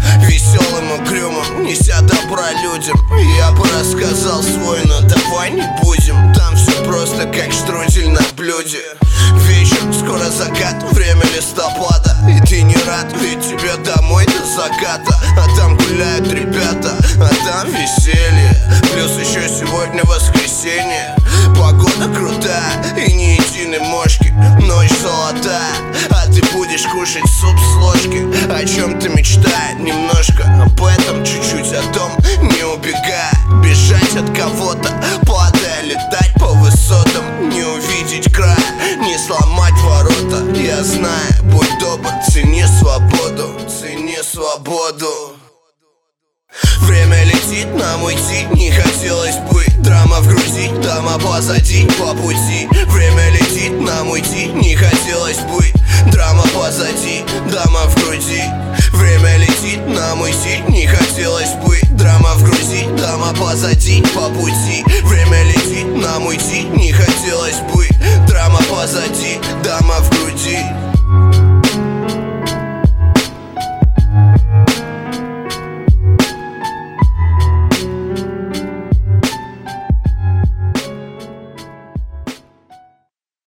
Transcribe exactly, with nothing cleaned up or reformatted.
веселым и угрюмым, неся добра людям. Я бы рассказал свой, но давай не будем. Там все просто как штрудель на блюде. Вечер, скоро закат, время листопада, и ты не рад, ведь тебе домой до заката. А там гуляют ребята, а там веселье. Плюс еще сегодня воскресенье. Погода крутая и ни единой мошки. Ночь золотая, а ты будешь кушать суп с ложки. О чем ты мечтай немножко, об этом чуть-чуть, о том не убегай. Бежать от кого-то, падая, летать по высотам, не увидеть края, не сломать ворота. Я знаю, будь добр, цени свободу, цени свободу. Время летит, нам уйти не хотелось бы. Драма в груди, дома позади, по пути. Время летит, нам уйти не хотелось бы. Драма позади, дома в груди. Время летит, нам уйти не хотелось бы. Драма в груди, дома позади, по пути. Время летит, нам уйти не хотелось бы. Драма позади, дома в груди.